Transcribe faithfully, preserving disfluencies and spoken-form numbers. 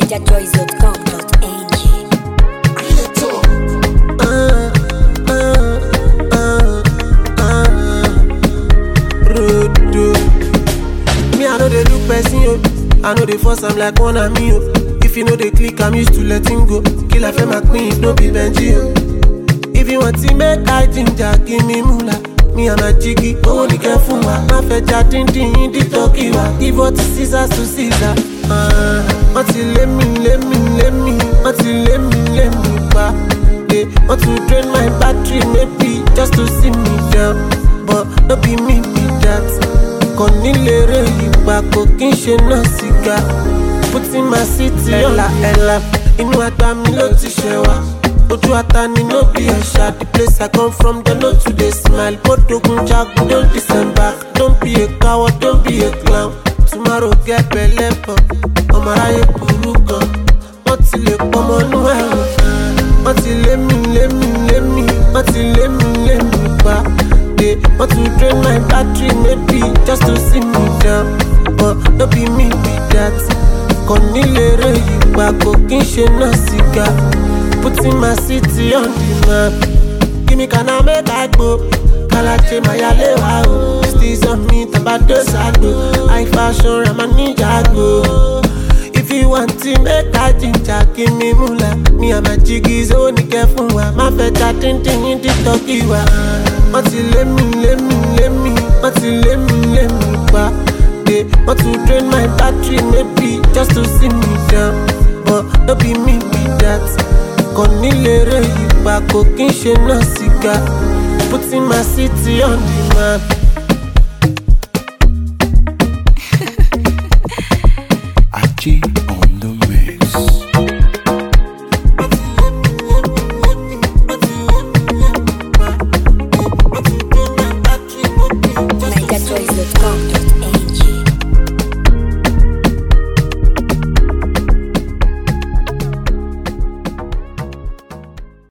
niger joys dot com dot n g. Uh, uh, uh, uh, Rodo. Me, I know they look person, yo. I know they force, I'm like one of me, yo. If you know they click, I'm used to letting go. Kill a fame, my queen, no be Benji, yo. If you want to make I ginger, give me moolah. Me and my jiggy, oh, the careful one. My fetch a ding ding in the talkie one. Give what to Caesar to Caesar. Ah, want to let me, let me, let me. Want to let me, let me back. Yeah, want to drain my battery, maybe just to see me down. But don't be me, be that. Konilere ipa kokin she no cigar. Putting my city on la ella. Inu ata mi lo ti shewa. Oju ata ni no be a shot. The place I come from, they know to they smile. Potogun jagun, don't disembark. Don't be a coward, don't be a clown. Tomorrow get belle pop. Omaraye kuru kan. Wọ́n ti lè pọmọ nú ẹ̀rọ. Wọ́n ti lé mi, lé mi, lé mi. Wọ́n ti lé mi, lé mi pa. They want to drain my battery, maybe just to see me down. But don't be me, be that. Konilere ipa kokin she no cigar. Putting my city on the map. Give me kana make I go. Kalache mayale wa. Still on me, tabado sado. High fashion, I'm a ninja go. If you want to make a ginger, give me moolah. Me and my jiggies, oh, ni careful wa. My fetch a ting ting in the talkie wa. Want to let me, let me, let me. Want to let me, let me pa. They want to drain my battery, maybe just to see me down. But don't be me, be that. Konilere ipa kokin she no cigar. Putting my city on the map.